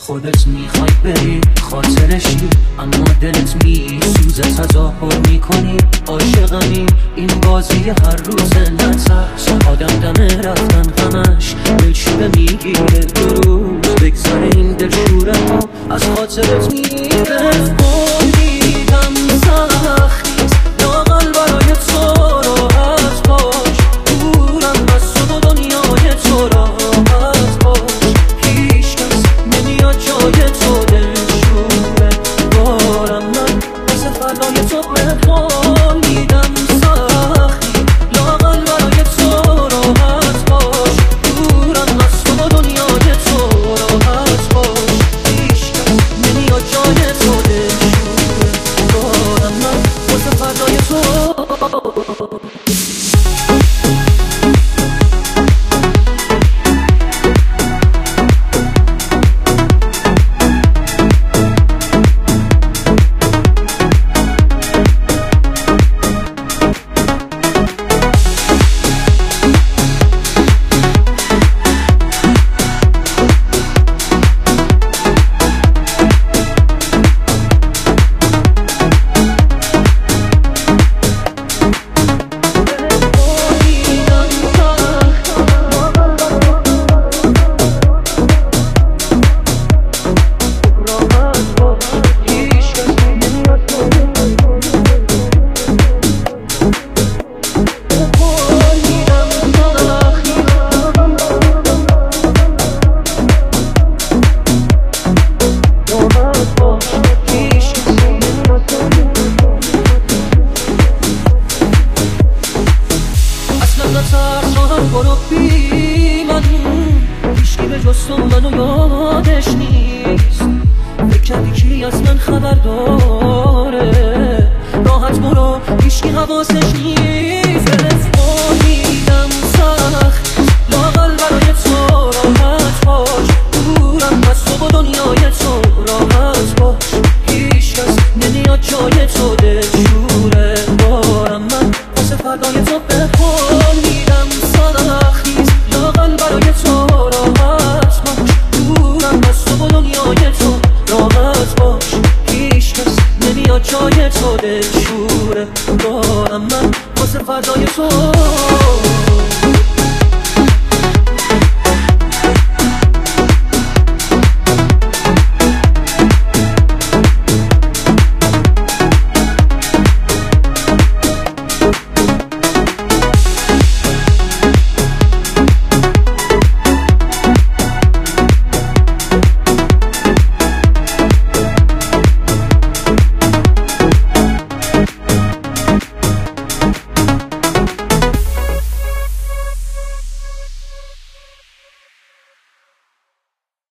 خودت میخوای بری خاطرشی، اما دلت میسوزه تظاهر میکنی عاشقمی. این بازی هر روز نترس، آدم دم رفتن همش دلشوره میگیره. 2 روز بگذره این دلشوره ها از خاطرت میره. امیدم سختیست لااقل برای تو راحت باش، دورم از تو و دنیای تو راحت باش. هیچ کس نمیاد جای تو دلشوره بارم من واسه فردای تو بهت میدم سختی لااقل برای تو راحت باش، دورم از تو و دنیای تو راحت باش. هیچ کس نمیاد جای تو دلشوره بارم من واسه فردای تو. برو بی من، هیچکی به جز تو منو یادش نیست. فکر کردی کی از من خبر داره؟ راحت برو هیچکی حواسش نیست. امیدم سخت لااقل برای تو راحت باش، دورم از تو و دنیای تو راحت باش. هیچ کس نمیاد جای تو دلشوره بارم من واسه فردای تو بهت میدم سختیست لااقل برای تو راحت باش، دورم از تو و دنیای تو راحت باش. هیچ کس نمیاد جای تو دلشوره بارم من واسه فردای تو.